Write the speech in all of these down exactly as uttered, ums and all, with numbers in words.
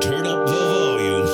Turn up the volume.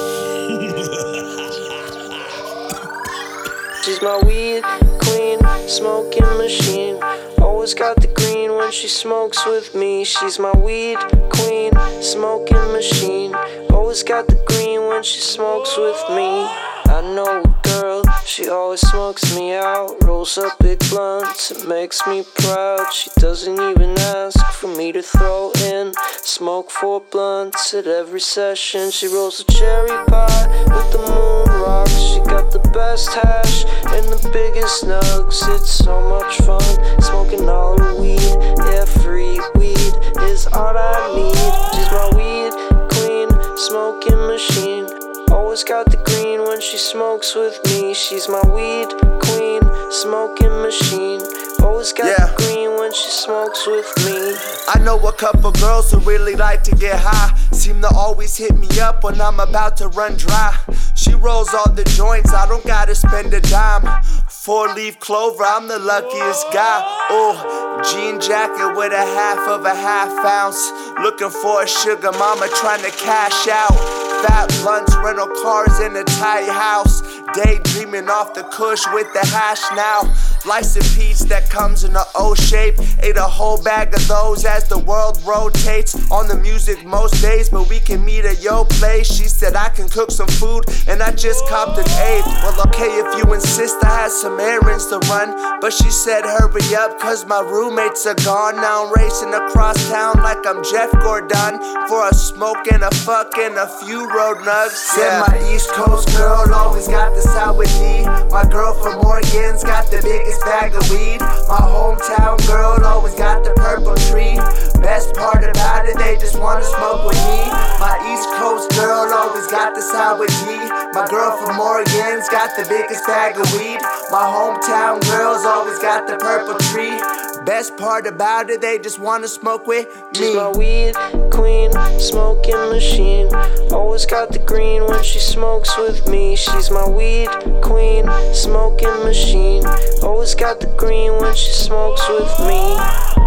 She's my weed queen, smoking machine. Always got the green when she smokes with me. She's my weed queen, smoking machine. Always got the green when she smokes with me. I know a girl, she always smokes me out. Rolls up big blunts, it makes me proud. She doesn't even ask for me to throw in. Smoke four blunts at every session. She rolls a cherry pie with the moon rocks. She got the best hash and the biggest nugs. It's so much fun smoking all her weed. Yeah, free weed is all I need. She's my weed queen, smoking machine. Always got the green when she smokes with me. She's my weed queen, smoking machine. Always got Yeah. the green when she smokes with me. I know a couple girls who really like to get high. Seem to always hit me up when I'm about to run dry. She rolls all the joints, I don't gotta spend a dime. Four leaf clover, I'm the luckiest guy. Ooh, jean jacket with a half of a half ounce. Looking for a sugar mama trying to cash out. Fat blunts, rental cars in a tight house. Daydreaming off the kush with the hash now. Life's a peach that comes in a O shape. Ate a whole bag of those as the world rotates. On the music most days, but we can meet at your place. She said I can cook some food, and I just copped an eighth. Well, okay, if you insist, I had some errands to run. But she said hurry up, cause my roommates are gone. Now I'm racing across town like I'm Jeff Gordon. For a smoke and a fuck and a few road nugs. Said my East Coast girl always got the sour D. My girl from Oregon's got the biggest bag of weed. My hometown girl always got the purple tree. Best part about it, they just wanna smoke with me. My East Coast girl always got the sour D. My girl from Oregon's got the biggest bag of weed. My hometown girls always got the purple tree. Best part about it, they just wanna smoke with me. She's my weed queen, smoking machine. Always got the green when she smokes with me. She's my weed queen, smoking machine. Always got the green when she smokes with me.